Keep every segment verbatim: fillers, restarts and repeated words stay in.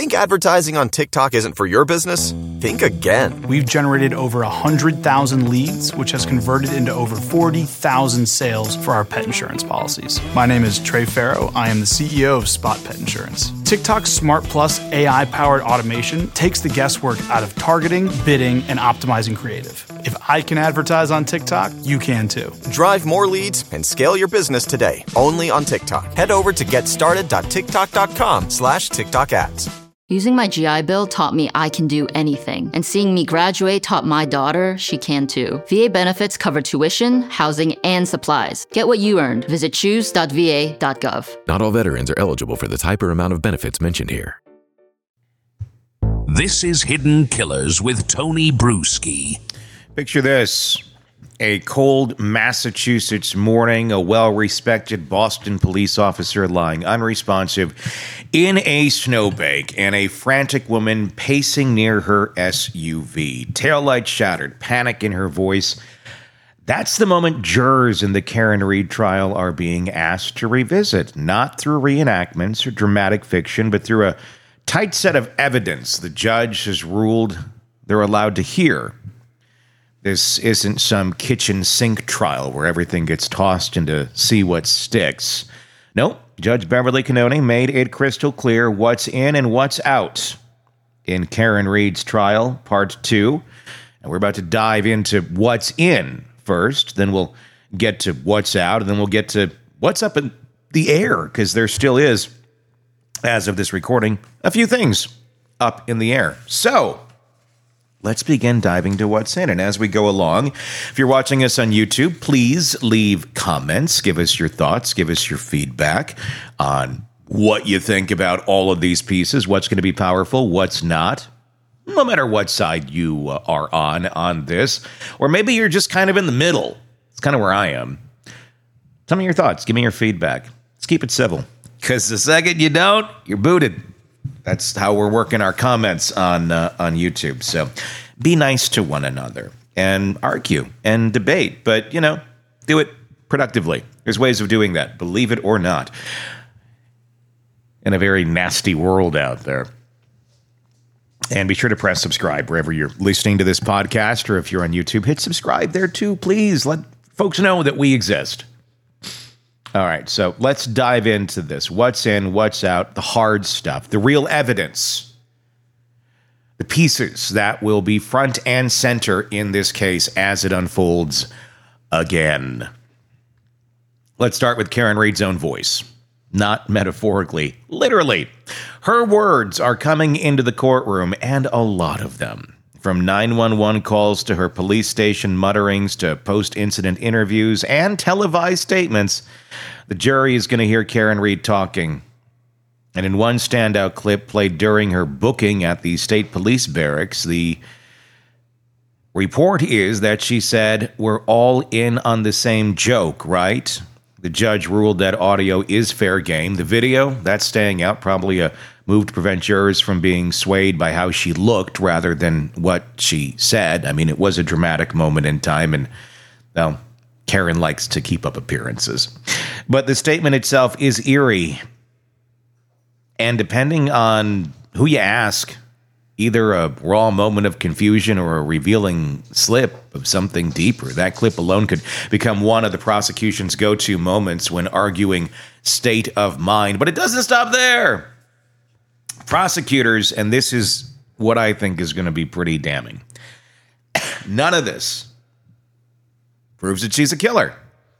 Think advertising on TikTok isn't for your business? Think again. We've generated over one hundred thousand leads, which has converted into over forty thousand sales for our pet insurance policies. My name is Trey Farrow. I am the C E O of Spot Pet Insurance. TikTok's Smart Plus A I-powered automation takes the guesswork out of targeting, bidding, and optimizing creative. If I can advertise on TikTok, you can too. Drive more leads and scale your business today, only on TikTok. Head over to getstarted.tiktok.com slash TikTok ads. Using my G I Bill taught me I can do anything, and seeing me graduate taught my daughter she can too. V A benefits cover tuition, housing, and supplies. Get what you earned. Visit choose dot v a dot gov. Not all veterans are eligible for the type or amount of benefits mentioned here. This is Hidden Killers with Tony Bruschi. Picture this. A cold Massachusetts morning, a well-respected Boston police officer lying unresponsive in a snowbank, and a frantic woman pacing near her S U V. Taillights shattered, panic in her voice. That's the moment jurors in the Karen Read trial are being asked to revisit, not through reenactments or dramatic fiction, but through a tight set of evidence the judge has ruled they're allowed to hear. This isn't some kitchen sink trial where everything gets tossed in to see what sticks. Nope, Judge Beverly Cannone made it crystal clear what's in and what's out in Karen Read's trial, part two. And we're about to dive into what's in first, then we'll get to what's out, and then we'll get to what's up in the air, because there still is, as of this recording, a few things up in the air. So let's begin diving to what's in. And as we go along, if you're watching us on YouTube, please leave comments. Give us your thoughts. Give us your feedback on what you think about all of these pieces, what's going to be powerful, what's not, no matter what side you uh, are on on this. Or maybe you're just kind of in the middle. It's kind of where I am. Tell me your thoughts. Give me your feedback. Let's keep it civil, because the second you don't, you're booted. That's how we're working our comments on uh, on YouTube. So be nice to one another and argue and debate, but, you know, do it productively. There's ways of doing that, believe it or not, in a very nasty world out there. And be sure to press subscribe wherever you're listening to this podcast, or if you're on YouTube, hit subscribe there too, please. Let folks know that we exist. All right, so let's dive into this. What's in, what's out, the hard stuff, the real evidence, the pieces that will be front and center in this case as it unfolds again. Let's start with Karen Read's own voice, not metaphorically, literally. Her words are coming into the courtroom, and a lot of them. From nine one one calls to her police station mutterings to post-incident interviews and televised statements, the jury is going to hear Karen Read talking. And in one standout clip played during her booking at the state police barracks, the report is that she said, "We're all in on the same joke, right?" The judge ruled that audio is fair game. The video, that's staying out, probably a move to prevent jurors from being swayed by how she looked rather than what she said. I mean, it was a dramatic moment in time, and, well, Karen likes to keep up appearances. But the statement itself is eerie. And depending on who you ask, either a raw moment of confusion or a revealing slip of something deeper. That clip alone could become one of the prosecution's go-to moments when arguing state of mind. But it doesn't stop there. Prosecutors, and this is what I think is going to be pretty damning, none of this proves that she's a killer.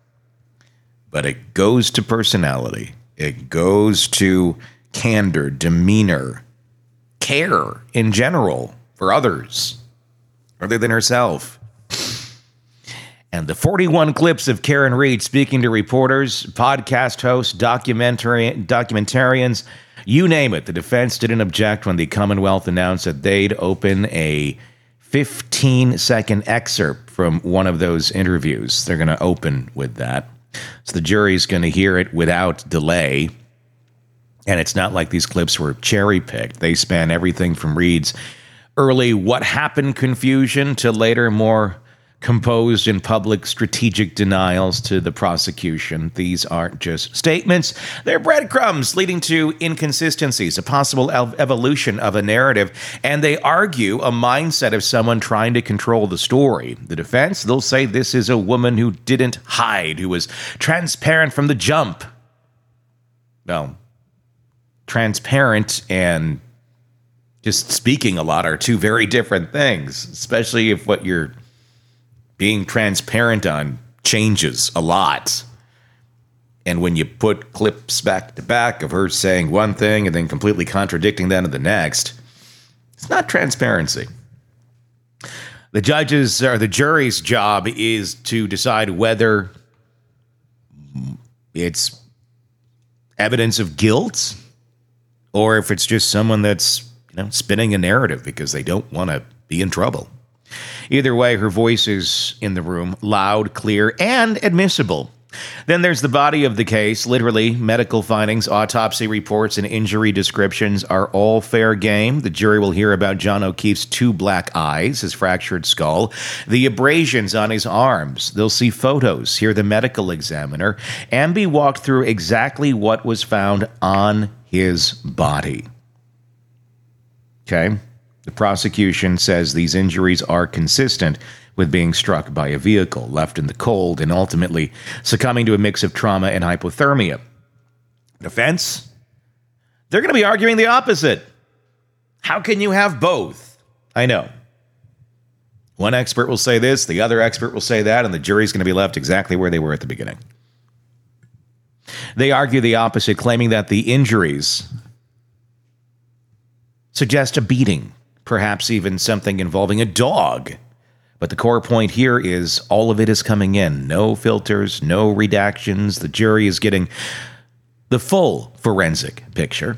But it goes to personality. It goes to candor, demeanor, care in general for others other than herself. And the forty-one clips of Karen Read speaking to reporters, podcast hosts, documentary documentarians, you name it. The defense didn't object when the Commonwealth announced that they'd open a fifteen-second excerpt from one of those interviews. They're going to open with that. So the jury's going to hear it without delay. And it's not like these clips were cherry-picked. They span everything from Read's early what happened confusion to later more composed in public strategic denials to the prosecution. These aren't just statements. They're breadcrumbs leading to inconsistencies, a possible ev- evolution of a narrative, and they argue a mindset of someone trying to control the story. The defense, they'll say this is a woman who didn't hide, who was transparent from the jump. Well, transparent and just speaking a lot are two very different things, especially if what you're being transparent on changes a lot. And when you put clips back to back of her saying one thing and then completely contradicting that to the next, it's not transparency. The judges or the jury's job is to decide whether it's evidence of guilt or if it's just someone that's, you know, spinning a narrative because they don't want to be in trouble. Either way, her voice is in the room, loud, clear, and admissible. Then there's the body of the case. Literally, medical findings, autopsy reports, and injury descriptions are all fair game. The jury will hear about John O'Keefe's two black eyes, his fractured skull, the abrasions on his arms. They'll see photos, hear the medical examiner, and be walked through exactly what was found on his body. Okay? The prosecution says these injuries are consistent with being struck by a vehicle, left in the cold, and ultimately succumbing to a mix of trauma and hypothermia. Defense? They're going to be arguing the opposite. How can you have both? I know. One expert will say this, the other expert will say that, and the jury's going to be left exactly where they were at the beginning. They argue the opposite, claiming that the injuries suggest a beating, perhaps even something involving a dog. But the core point here is all of it is coming in. No filters, no redactions. The jury is getting the full forensic picture.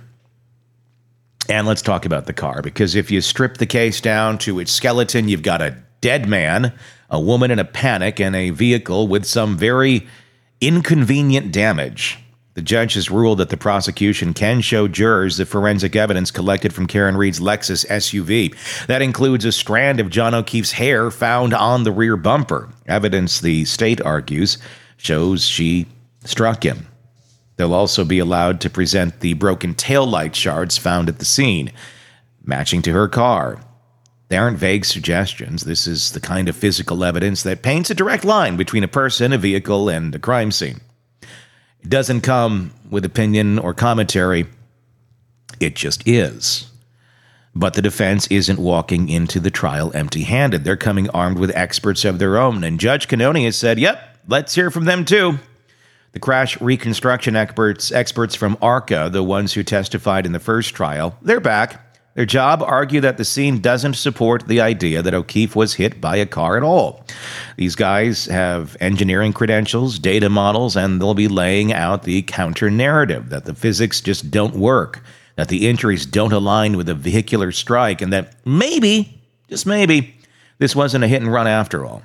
And let's talk about the car, because if you strip the case down to its skeleton, you've got a dead man, a woman in a panic, and a vehicle with some very inconvenient damage. The judge has ruled that the prosecution can show jurors the forensic evidence collected from Karen Reed's Lexus S U V. That includes a strand of John O'Keefe's hair found on the rear bumper. Evidence, the state argues, shows she struck him. They'll also be allowed to present the broken taillight shards found at the scene, matching to her car. They aren't vague suggestions. This is the kind of physical evidence that paints a direct line between a person, a vehicle, and a crime scene. It doesn't come with opinion or commentary. It just is. But the defense isn't walking into the trial empty-handed. They're coming armed with experts of their own. And Judge Cannone has said, yep, let's hear from them too. The crash reconstruction experts, experts from ARCA, the ones who testified in the first trial, they're back. Their job, argue that the scene doesn't support the idea that O'Keefe was hit by a car at all. These guys have engineering credentials, data models, and they'll be laying out the counter-narrative that the physics just don't work, that the injuries don't align with a vehicular strike, and that maybe, just maybe, this wasn't a hit-and-run after all.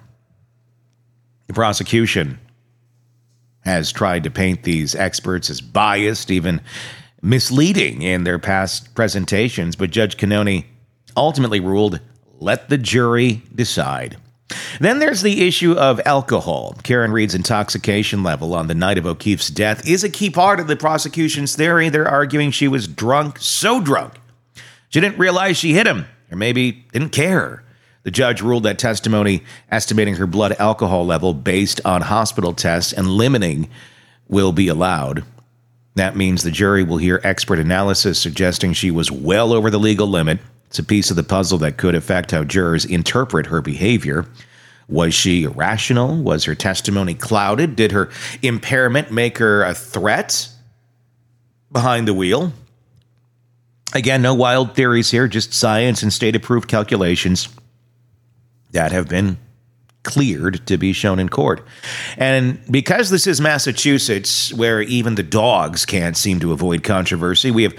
The prosecution has tried to paint these experts as biased, even misleading in their past presentations, but Judge Cannone ultimately ruled, let the jury decide. Then there's the issue of alcohol. Karen Reed's intoxication level on the night of O'Keefe's death is a key part of the prosecution's theory. They're arguing she was drunk, so drunk, she didn't realize she hit him, or maybe didn't care. The judge ruled that testimony estimating her blood alcohol level based on hospital tests and limiting will be allowed. That means the jury will hear expert analysis suggesting she was well over the legal limit. It's a piece of the puzzle that could affect how jurors interpret her behavior. Was she irrational? Was her testimony clouded? Did her impairment make her a threat behind the wheel? Again, no wild theories here, just science and state-approved calculations that have been cleared to be shown in court. And because this is Massachusetts, where even the dogs can't seem to avoid controversy, we have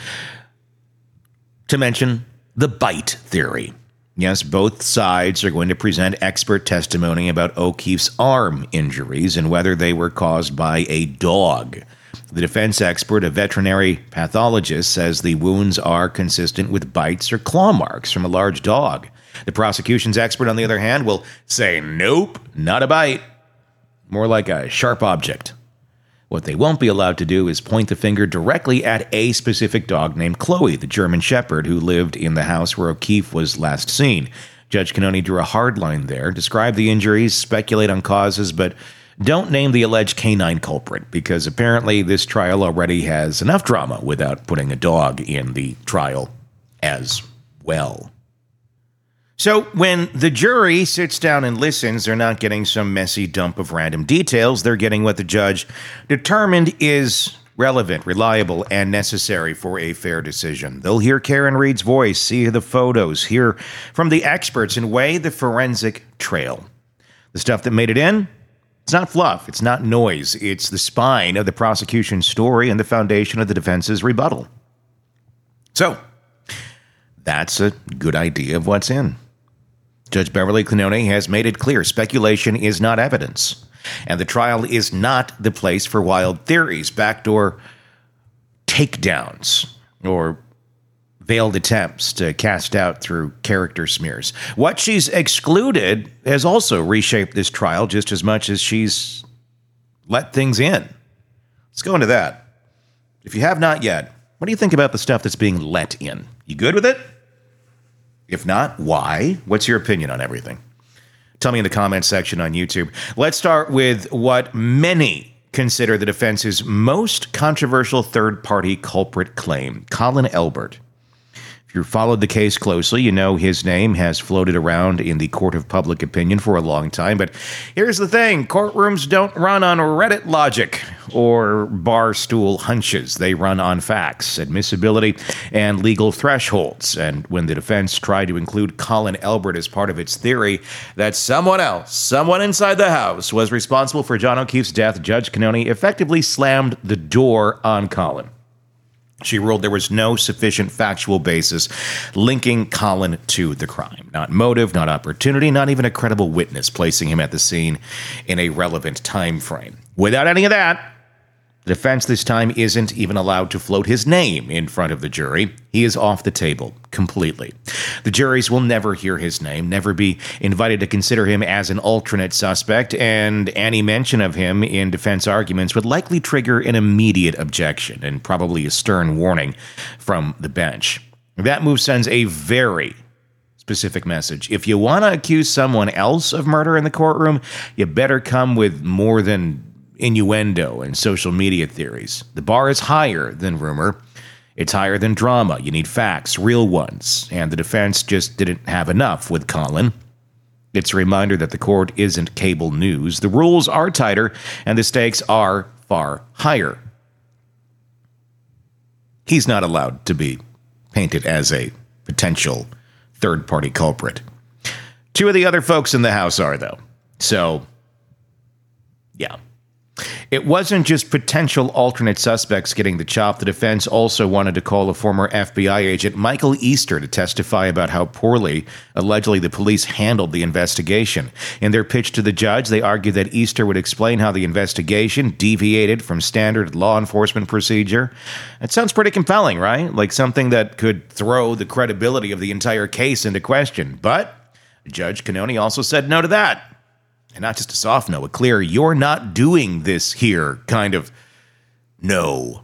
to mention the bite theory. Yes, both sides are going to present expert testimony about O'Keefe's arm injuries and whether they were caused by a dog. The defense expert, a veterinary pathologist, says the wounds are consistent with bites or claw marks from a large dog. The prosecution's expert, on the other hand, will say, nope, not a bite. More like a sharp object. What they won't be allowed to do is point the finger directly at a specific dog named Chloe, the German Shepherd who lived in the house where O'Keefe was last seen. Judge Cannoni drew a hard line there, describe the injuries, speculate on causes, but don't name the alleged canine culprit, because apparently this trial already has enough drama without putting a dog in the trial as well. So when the jury sits down and listens, they're not getting some messy dump of random details. They're getting what the judge determined is relevant, reliable, and necessary for a fair decision. They'll hear Karen Reed's voice, see the photos, hear from the experts, and weigh the forensic trail. The stuff that made it in? It's not fluff. It's not noise. It's the spine of the prosecution's story and the foundation of the defense's rebuttal. So, that's a good idea of what's in. Judge Beverly Cannoni has made it clear speculation is not evidence, and the trial is not the place for wild theories, backdoor takedowns, or veiled attempts to cast doubt through character smears. What she's excluded has also reshaped this trial just as much as she's let things in. Let's go into that. If you have not yet, what do you think about the stuff that's being let in? You good with it? If not, why? What's your opinion on everything? Tell me in the comments section on YouTube. Let's start with what many consider the defense's most controversial third-party culprit claim, Colin Elbert. If you followed the case closely, you know his name has floated around in the court of public opinion for a long time. But here's the thing. Courtrooms don't run on Reddit logic or bar stool hunches. They run on facts, admissibility, and legal thresholds. And when the defense tried to include Colin Elbert as part of its theory that someone else, someone inside the house, was responsible for John O'Keefe's death, Judge Cannoni effectively slammed the door on Colin. She ruled there was no sufficient factual basis linking Colin to the crime. Not motive, not opportunity, not even a credible witness placing him at the scene in a relevant time frame. Without any of that, the defense this time isn't even allowed to float his name in front of the jury. He is off the table completely. The juries will never hear his name, never be invited to consider him as an alternate suspect, and any mention of him in defense arguments would likely trigger an immediate objection and probably a stern warning from the bench. That move sends a very specific message. If you want to accuse someone else of murder in the courtroom, you better come with more than innuendo and social media theories. The bar is higher than rumor. It's higher than drama. You need facts, real ones. And the defense just didn't have enough with Colin. It's a reminder that the court isn't cable news. The rules are tighter, and the stakes are far higher. He's not allowed to be painted as a potential third-party culprit. Two of the other folks in the house are, though. So, yeah. It wasn't just potential alternate suspects getting the chop. The defense also wanted to call a former F B I agent, Michael Easter, to testify about how poorly, allegedly, the police handled the investigation. In their pitch to the judge, they argued that Easter would explain how the investigation deviated from standard law enforcement procedure. It sounds pretty compelling, right? Like something that could throw the credibility of the entire case into question. But Judge Cannoni also said no to that. And not just a soft no, a clear, you're not doing this here kind of no.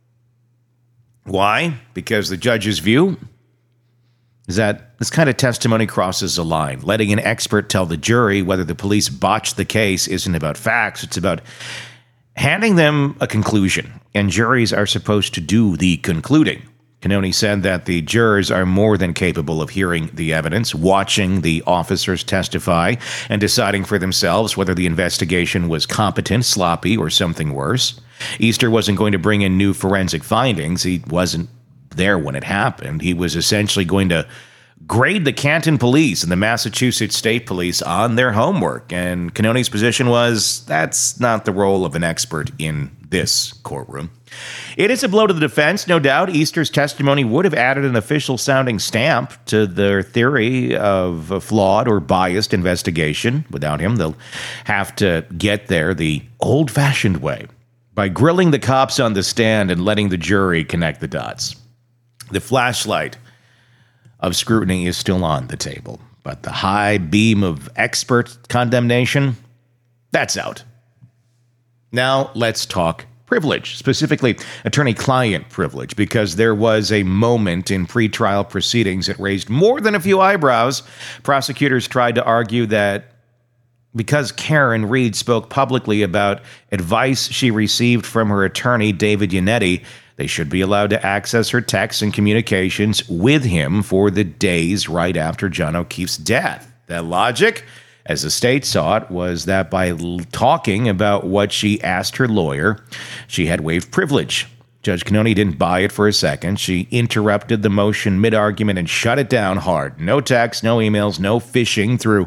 Why? Because the judge's view is that this kind of testimony crosses a line. Letting an expert tell the jury whether the police botched the case isn't about facts. It's about handing them a conclusion. And juries are supposed to do the concluding. Cannoni said that the jurors are more than capable of hearing the evidence, watching the officers testify, and deciding for themselves whether the investigation was competent, sloppy, or something worse. Easter wasn't going to bring in new forensic findings. He wasn't there when it happened. He was essentially going to grade the Canton Police and the Massachusetts State Police on their homework. And Cannoni's position was, that's not the role of an expert in this courtroom. It is a blow to the defense, no doubt. Easter's testimony would have added an official-sounding stamp to their theory of a flawed or biased investigation. Without him, they'll have to get there the old-fashioned way, by grilling the cops on the stand and letting the jury connect the dots. The flashlight of scrutiny is still on the table. But the high beam of expert condemnation, that's out. Now let's talk privilege, specifically attorney-client privilege, because there was a moment in pretrial proceedings that raised more than a few eyebrows. Prosecutors tried to argue that because Karen Read spoke publicly about advice she received from her attorney, David Yannetti, they should be allowed to access her texts and communications with him for the days right after John O'Keefe's death. That logic, as the state saw it, was that by l- talking about what she asked her lawyer, she had waived privilege. Judge Cannone didn't buy it for a second. She interrupted the motion mid-argument and shut it down hard. No texts, no emails, no phishing through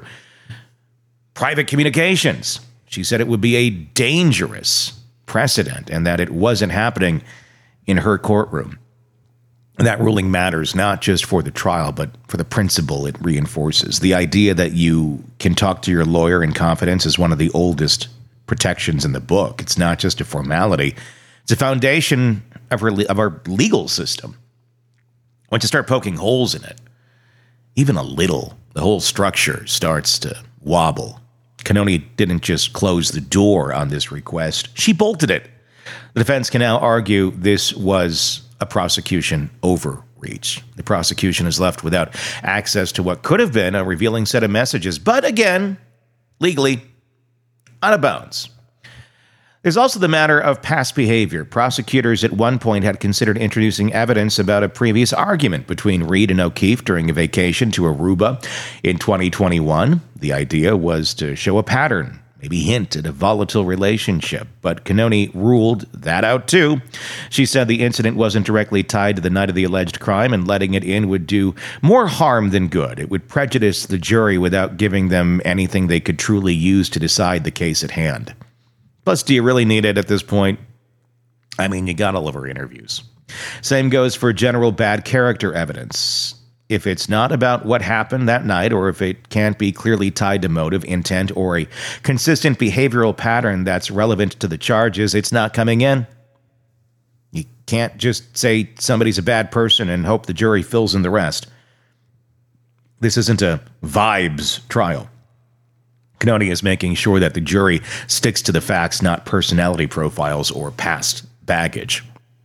private communications. She said it would be a dangerous precedent and that it wasn't happening in her courtroom. And that ruling matters not just for the trial, but for the principle it reinforces. The idea that you can talk to your lawyer in confidence is one of the oldest protections in the book. It's not just a formality. It's a foundation of our, of our legal system. Once you start poking holes in it, even a little, the whole structure starts to wobble. Cannone didn't just close the door on this request. She bolted it. The defense can now argue this was a prosecution overreach. The prosecution is left without access to what could have been a revealing set of messages, but again, legally, out of bounds. There's also the matter of past behavior. Prosecutors at one point had considered introducing evidence about a previous argument between Read and O'Keefe during a vacation to Aruba in twenty twenty-one. The idea was to show a pattern, maybe hint at a volatile relationship, but Cannone ruled that out too. She said the incident wasn't directly tied to the night of the alleged crime, and letting it in would do more harm than good. It would prejudice the jury without giving them anything they could truly use to decide the case at hand. Plus, do you really need it at this point? I mean, you got all of her interviews. Same goes for general bad character evidence. If it's not about what happened that night, or if it can't be clearly tied to motive, intent, or a consistent behavioral pattern that's relevant to the charges, it's not coming in. You can't just say somebody's a bad person and hope the jury fills in the rest. This isn't a vibes trial. Cannone is making sure that the jury sticks to the facts, not personality profiles or past baggage.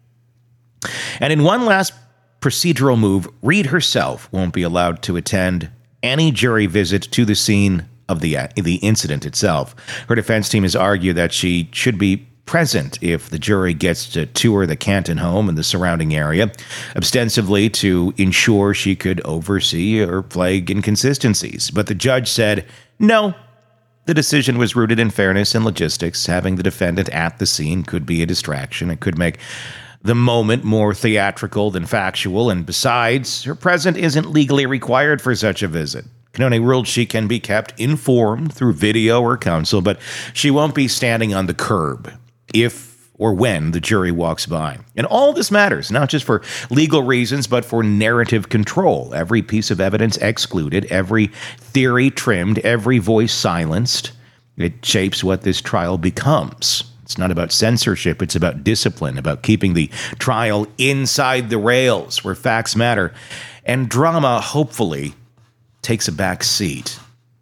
And in one last procedural move, Read herself won't be allowed to attend any jury visit to the scene of the, uh, the incident itself. Her defense team has argued that she should be present if the jury gets to tour the Canton home and the surrounding area, ostensibly to ensure she could oversee or flag inconsistencies. But the judge said, no. The decision was rooted in fairness and logistics. Having the defendant at the scene could be a distraction. It could make the moment more theatrical than factual. And besides, her presence isn't legally required for such a visit. Cannone ruled she can be kept informed through video or counsel, but she won't be standing on the curb if or when the jury walks by. And all this matters, not just for legal reasons, but for narrative control. Every piece of evidence excluded, every theory trimmed, every voice silenced. It shapes what this trial becomes. It's not about censorship, it's about discipline, about keeping the trial inside the rails where facts matter. And drama, hopefully, takes a back seat.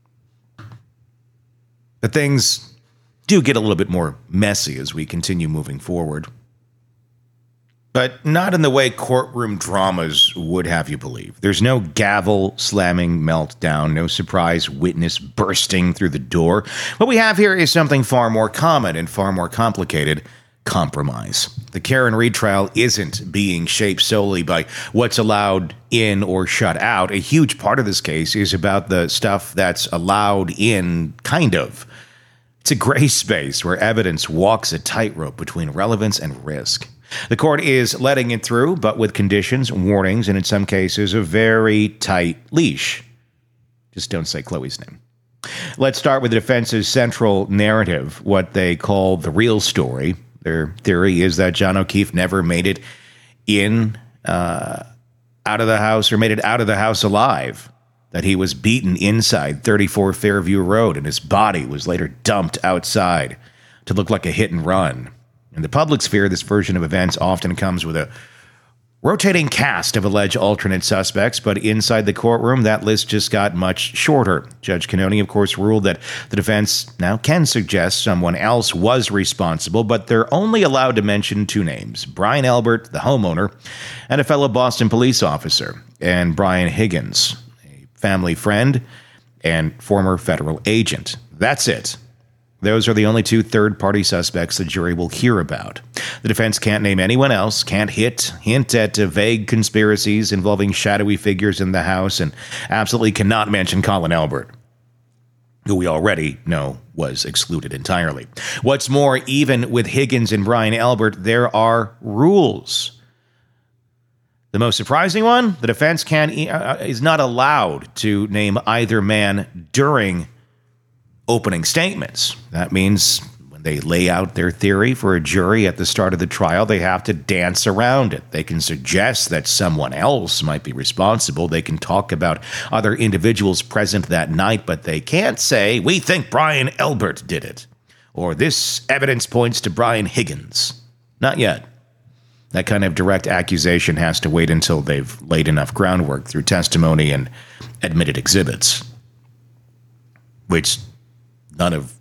But things do get a little bit more messy as we continue moving forward. But not in the way courtroom dramas would have you believe. There's no gavel slamming meltdown, no surprise witness bursting through the door. What we have here is something far more common and far more complicated: compromise. The Karen Read trial isn't being shaped solely by what's allowed in or shut out. A huge part of this case is about the stuff that's allowed in, kind of. It's a gray space where evidence walks a tightrope between relevance and risk. The court is letting it through, but with conditions, warnings, and in some cases, a very tight leash. Just don't say Chloe's name. Let's start with the defense's central narrative, what they call the real story. Their theory is that John O'Keefe never made it in, uh, out of the house, or made it out of the house alive. That he was beaten inside thirty-four Fairview Road and his body was later dumped outside to look like a hit and run. In the public sphere, this version of events often comes with a rotating cast of alleged alternate suspects, but inside the courtroom, that list just got much shorter. Judge Cannone, of course, ruled that the defense now can suggest someone else was responsible, but they're only allowed to mention two names: Brian Elbert, the homeowner, and a fellow Boston police officer, and Brian Higgins, a family friend and former federal agent. That's it. Those are the only two third-party suspects the jury will hear about. The defense can't name anyone else, can't hit, hint at uh, vague conspiracies involving shadowy figures in the house, and absolutely cannot mention Colin Elbert, who we already know was excluded entirely. What's more, even with Higgins and Brian Elbert, there are rules. The most surprising one, the defense can uh, is not allowed to name either man during opening statements. That means when they lay out their theory for a jury at the start of the trial, they have to dance around it. They can suggest that someone else might be responsible. They can talk about other individuals present that night, but they can't say, "We think Brian Elbert did it," or "This evidence points to Brian Higgins." Not yet. That kind of direct accusation has to wait until they've laid enough groundwork through testimony and admitted exhibits, which none of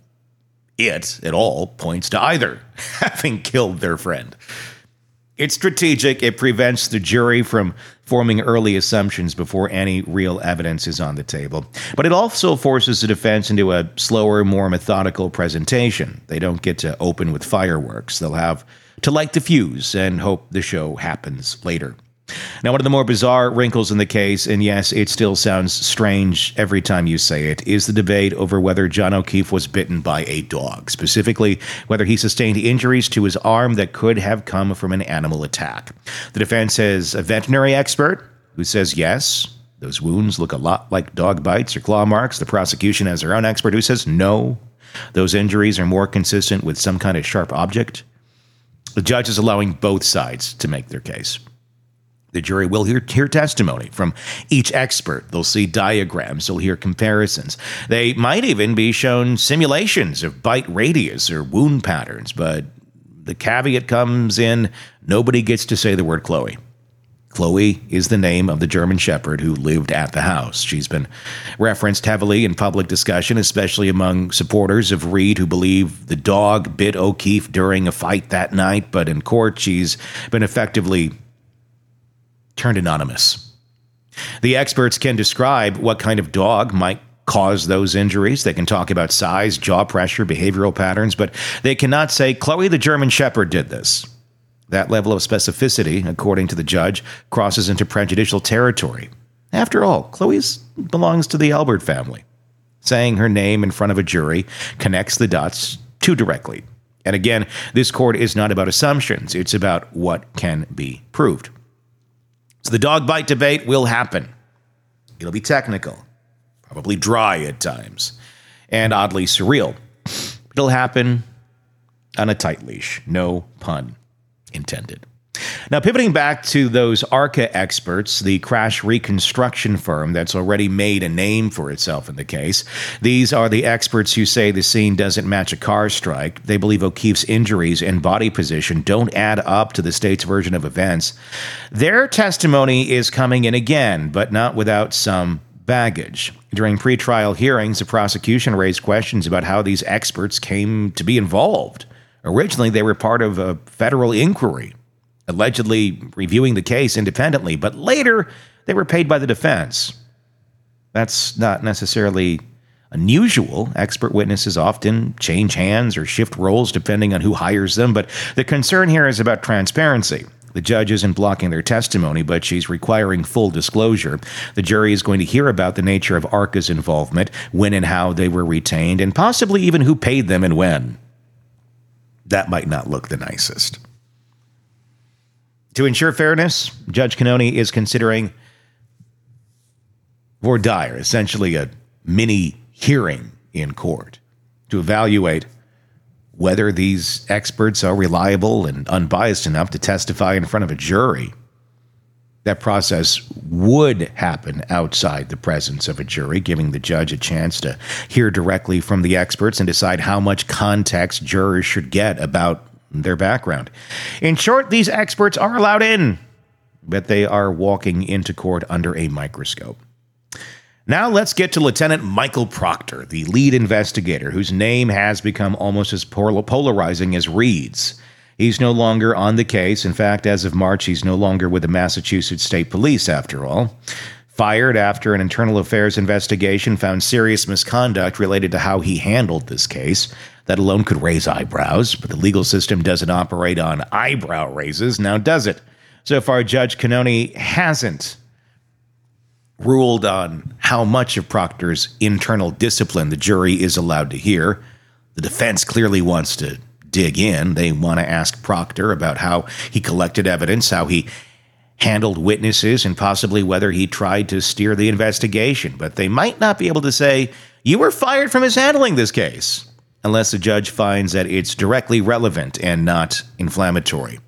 it at all points to either having killed their friend. It's strategic. It prevents the jury from forming early assumptions before any real evidence is on the table. But it also forces the defense into a slower, more methodical presentation. They don't get to open with fireworks. They'll have to light the fuse and hope the show happens later. Now, one of the more bizarre wrinkles in the case, and yes, it still sounds strange every time you say it, is the debate over whether John O'Keefe was bitten by a dog, specifically whether he sustained injuries to his arm that could have come from an animal attack. The defense has a veterinary expert who says yes, those wounds look a lot like dog bites or claw marks. The prosecution has their own expert who says no, those injuries are more consistent with some kind of sharp object. The judge is allowing both sides to make their case. The jury will hear, hear testimony from each expert. They'll see diagrams. They'll hear comparisons. They might even be shown simulations of bite radius or wound patterns. But the caveat comes in, nobody gets to say the word Chloe. Chloe is the name of the German Shepherd who lived at the house. She's been referenced heavily in public discussion, especially among supporters of Reed who believe the dog bit O'Keefe during a fight that night. But in court, she's been effectively turned anonymous. The experts can describe what kind of dog might cause those injuries. They can talk about size, jaw pressure, behavioral patterns, but they cannot say, Chloe the German Shepherd did this. That level of specificity, according to the judge, crosses into prejudicial territory. After all, Chloe belongs to the Elbert family. Saying her name in front of a jury connects the dots too directly. And again, this court is not about assumptions. It's about what can be proved. So the dog bite debate will happen. It'll be technical, probably dry at times, and oddly surreal. It'll happen on a tight leash, no pun intended. Now, pivoting back to those ARCA experts, the crash reconstruction firm that's already made a name for itself in the case. These are the experts who say the scene doesn't match a car strike. They believe O'Keefe's injuries and body position don't add up to the state's version of events. Their testimony is coming in again, but not without some baggage. During pretrial hearings, the prosecution raised questions about how these experts came to be involved. Originally, they were part of a federal inquiry, allegedly reviewing the case independently, but later they were paid by the defense. That's not necessarily unusual. Expert witnesses often change hands or shift roles depending on who hires them, but the concern here is about transparency. The judge isn't blocking their testimony, but she's requiring full disclosure. The jury is going to hear about the nature of ARCA's involvement, when and how they were retained, and possibly even who paid them and when. That might not look the nicest. To ensure fairness, Judge Cannone is considering voir dire, essentially a mini hearing in court, to evaluate whether these experts are reliable and unbiased enough to testify in front of a jury. That process would happen outside the presence of a jury, giving the judge a chance to hear directly from the experts and decide how much context jurors should get about their background. In short, these experts are allowed in. but they are walking into court under a microscope. Now let's get to Lieutenant Michael Proctor, the lead investigator, whose name has become almost as polarizing as Reed's. He's no longer on the case. In fact, as of March, he's no longer with the Massachusetts State Police, after all. Fired after an internal affairs investigation found serious misconduct related to how he handled this case. That alone could raise eyebrows, but the legal system doesn't operate on eyebrow raises, now does it? So far, Judge Cannone hasn't ruled on how much of Proctor's internal discipline the jury is allowed to hear. The defense clearly wants to dig in. They want to ask Proctor about how he collected evidence, how he handled witnesses, and possibly whether he tried to steer the investigation. But they might not be able to say, you were fired for mishandling this case, unless the judge finds that it's directly relevant and not inflammatory.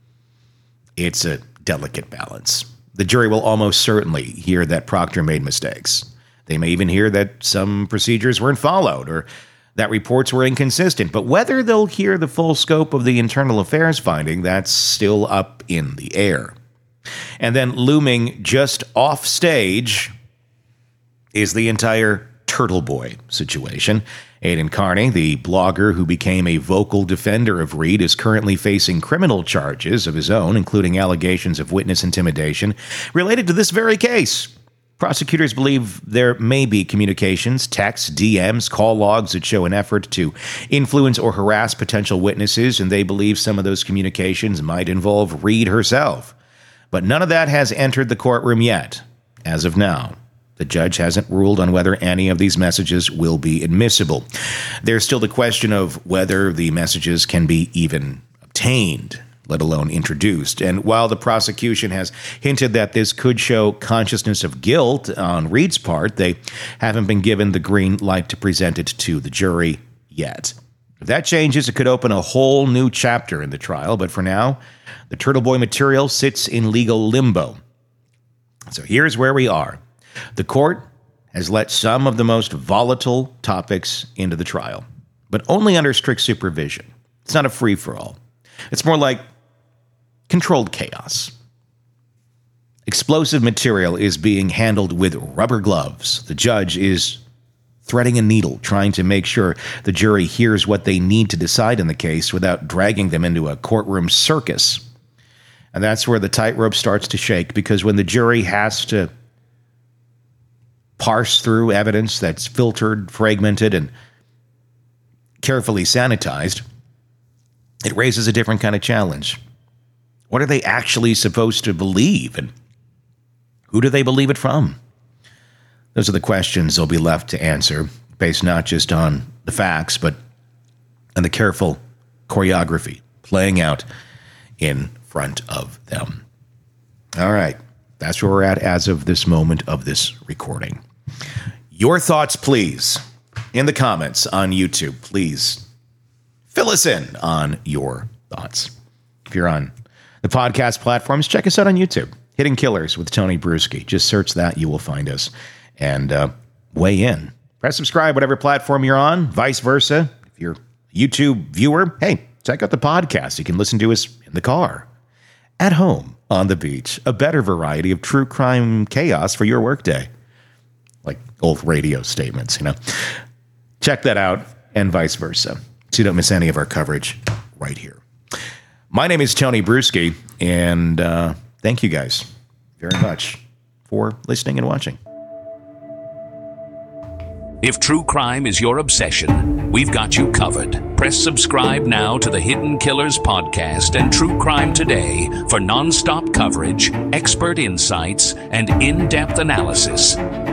It's a delicate balance. The jury will almost certainly hear that Proctor made mistakes. They may even hear that some procedures weren't followed or that reports were inconsistent. But whether they'll hear the full scope of the internal affairs finding, that's still up in the air. And then looming just off stage is the entire Turtle Boy situation. Aidan Carney, the blogger who became a vocal defender of Reed, is currently facing criminal charges of his own, including allegations of witness intimidation related to this very case. Prosecutors believe there may be communications, texts, D Ms, call logs that show an effort to influence or harass potential witnesses, and they believe some of those communications might involve Reed herself. But none of that has entered the courtroom yet, as of now. The judge hasn't ruled on whether any of these messages will be admissible. There's still the question of whether the messages can be even obtained, let alone introduced. And while the prosecution has hinted that this could show consciousness of guilt on Reed's part, they haven't been given the green light to present it to the jury yet. If that changes, it could open a whole new chapter in the trial. But for now, the Turtle Boy material sits in legal limbo. So here's where we are. The court has let some of the most volatile topics into the trial, but only under strict supervision. It's not a free-for-all. It's more like controlled chaos. Explosive material is being handled with rubber gloves. The judge is threading a needle, trying to make sure the jury hears what they need to decide in the case without dragging them into a courtroom circus. And that's where the tightrope starts to shake, because when the jury has to parse through evidence that's filtered, fragmented, and carefully sanitized, it raises a different kind of challenge. What are they actually supposed to believe, and who do they believe it from? Those are the questions they'll be left to answer, based not just on the facts, but on the careful choreography playing out in front of them. All right. That's where we're at as of this moment of this recording. Your thoughts, please, in the comments on YouTube. Please fill us in on your thoughts. If you're on the podcast platforms, check us out on YouTube. Hidden Killers with Tony Bruschi. Just search that. You will find us. And uh, weigh in. Press subscribe, whatever platform you're on. Vice versa. If you're a YouTube viewer, hey, check out the podcast. You can listen to us in the car, at home, on the beach. A better variety of true crime chaos for your workday. Like old radio statements, you know. Check that out, and vice versa, so you don't miss any of our coverage right here. My name is Tony Bruschi, and uh, thank you guys very much for listening and watching. If true crime is your obsession, we've got you covered. Press subscribe now to the Hidden Killers podcast and True Crime Today for nonstop coverage, expert insights, and in-depth analysis.